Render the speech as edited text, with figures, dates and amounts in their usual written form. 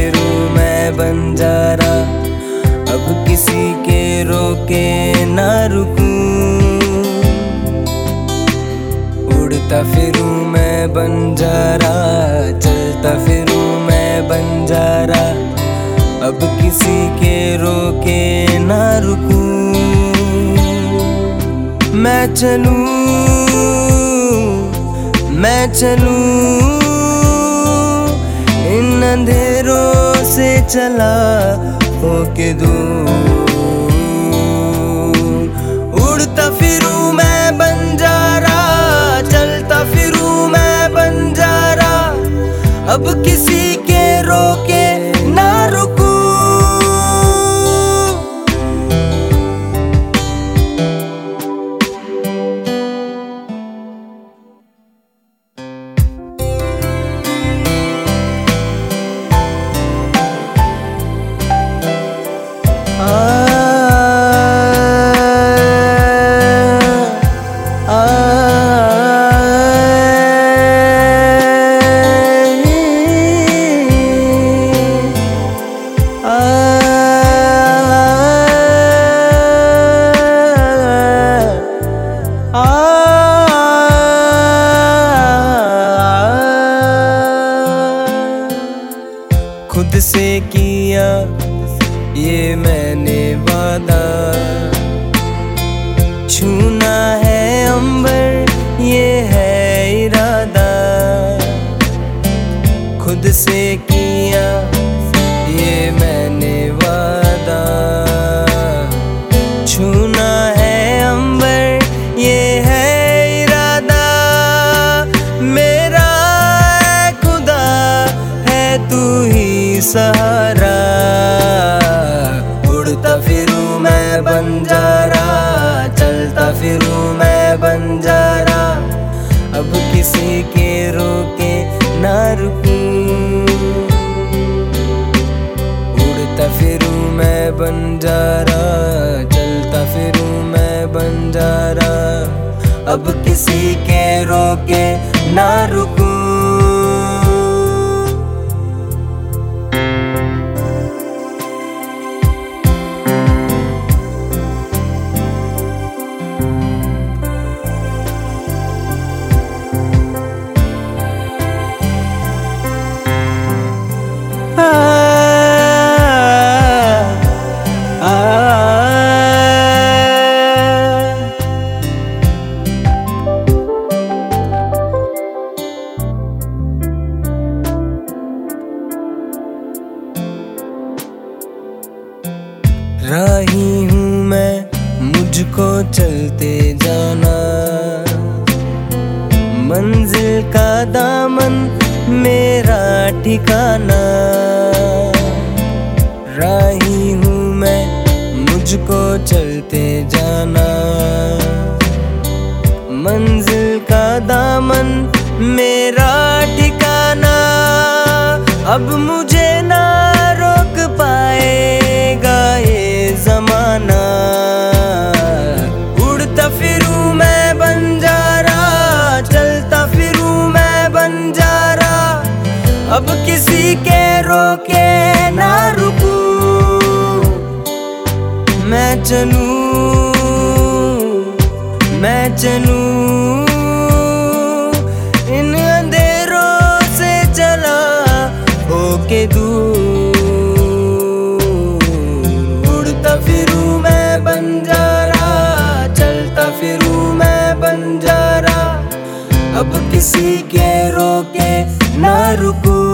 फिरूं मैं बंजारा, अब किसी के रोके ना रुकूं। उड़ता फिरूं मैं बंजारा, चलता फिरूं मैं बंजारा, अब किसी के रोके ना रुकूं। मैं चलूं इन अंधेरों से चला होके दूर। उड़ता फिरूं मैं बंजारा, चलता फिरूं मैं बंजारा, अब किसी के रोके ना रुकूं। खुद से किया ये मैंने वादा, छूना है अंबर ये है इरादा। खुद से किया ये मैंने वादा, छूना है अंबर ये है इरादा। मेरा खुदा है तू ही सहारा। उड़ता फिरूं मैं बंजारा, चलता फिरूं मैं बंजारा, अब किसी के रोके ना रुकूं। उड़ता फिरूं मैं बंजारा, चलता फिरूं मैं बंजारा, अब किसी के रोके ना रुकूं। राही हूँ मैं, मुझको चलते जाना, मंजिल का दामन मेरा ठिकाना। राही हूँ मैं, मुझको चलते जाना, मंजिल का दामन मेरा ठिकाना। अब मुझे ना रोक पाएगा ये ज़माना। उड़ता फिरूं मैं बंजारा, चलता फिरूं मैं बंजारा, अब किसी के रोके ना रुकूं। मैं चलूं इन अंधेरों से चला होके दूर। उड़ता फिरूं मैं बंजारा, चलता फिरूं मैं बंजारा, अब किसी के रोके ना रुकूं।